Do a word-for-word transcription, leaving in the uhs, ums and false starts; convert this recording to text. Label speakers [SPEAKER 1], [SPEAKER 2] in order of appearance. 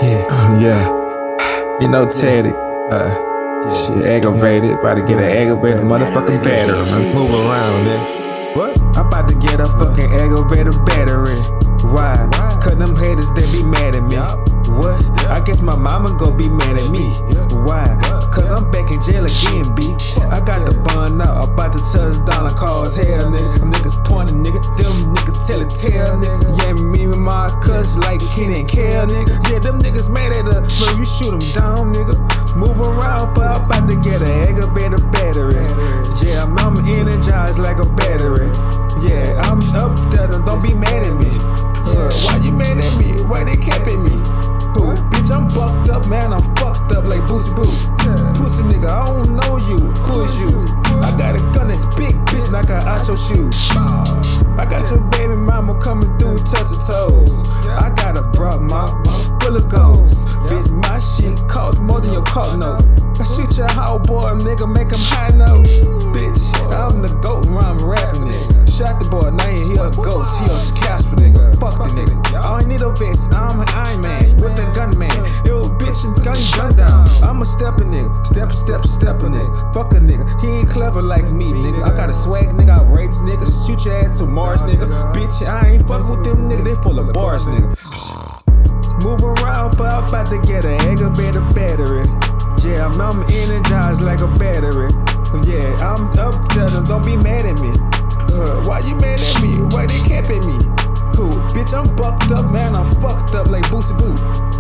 [SPEAKER 1] Yeah, yeah. You know Teddy, uh, shit aggravated, about to get an aggravated motherfucking battery, man. Move around, man. What? I'm about to get a fucking aggravated battery. Why? Cause them haters, they be mad at me. What? I guess my mama gon' be mad at me. Why? Cause I'm back in jail again, B. I got the bond out, about to touch down, I call as hell, nigga. Them niggas pointing, nigga. Them niggas tell it tell, nigga. Yeah, me and my cuz like Kenny and Kel, nigga. Yeah, them niggas mad at us, no, you shoot them down, nigga. Move around, but I'm about to get an aggravated battery. Yeah, I'm, I'm energized like a battery. Yeah, I'm up there, don't be mad at me. Uh, why you mad at me? Why they capping me? Ooh, bitch, I'm fucked up, man, I'm fucked up like Boosie Boo. Pussy nigga, I don't know you, who is you? I got a gun that's big, bitch, and I got out your shoes. I got your baby mama coming through, touch her toes. I got a bra, my full of goals. Bitch, my shit costs more than your car note. I shoot your hot boy, nigga, make him high note. Bitch, I'm the goat when I'm rapping, nigga. Shot the boy, now he a ghost, he a Casper, nigga. Fuck the nigga. I don't need a vest, I'm an Iron Man with the gun man. Yo, bitch, and gun gun down. I'm a stepper nigga, step, step, stepper nigga. Fuck a nigga, he ain't clever like me, nigga. I got a swag, nigga, I rates, nigga. Shoot your ass to Mars, nigga. Bitch, I ain't fuck with them nigga, they full of bars, nigga. Move around, but I'm about to get an aggravated battery. Yeah, I'm, I'm energized like a battery. Yeah, I'm up there, don't be mad at me. Uh, why you mad at me? Why they cap at me? Cool, bitch, I'm bucked up, man, I'm fucked up like Boosie Boo.